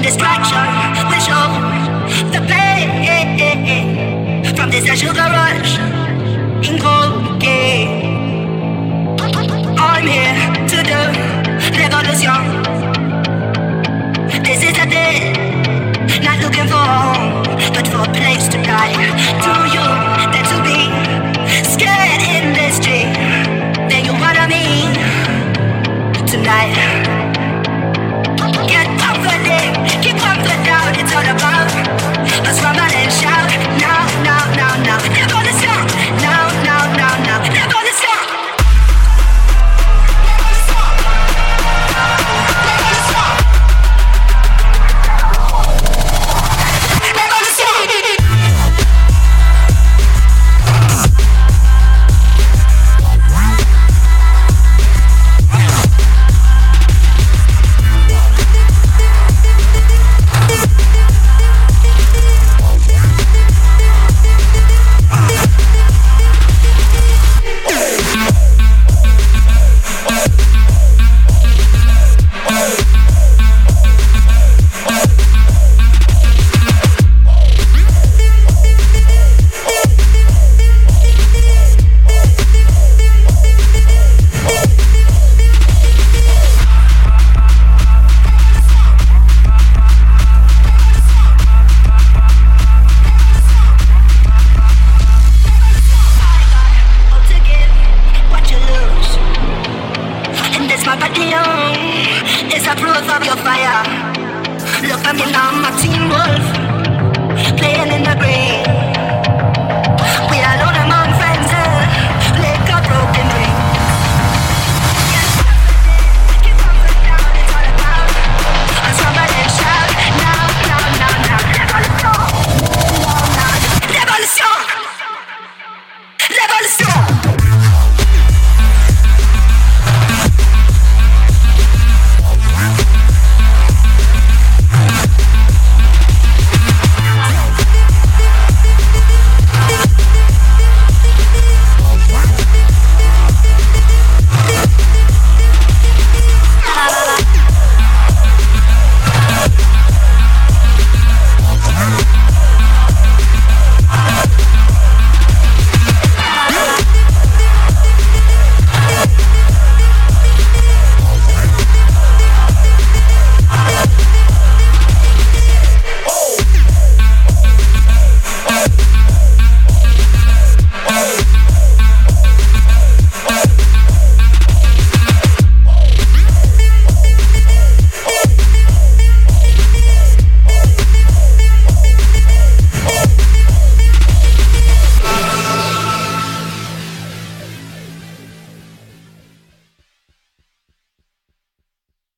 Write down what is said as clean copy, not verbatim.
distraction will show the pain from this sugar rush in cold game. I'm here to do revolution. This is a day, not looking for a home, but for a place to die. Do you dare to be scared in this dream? Then you what I mean tonight. Get comforted, keep comfort down. It's all about us rumble and shout. Now, now, now, now, never gonna stop. Now, now, now, now, never gonna stop. It's a proof of your fire. Look at me now, I'm a teen wolf, playing in the brain.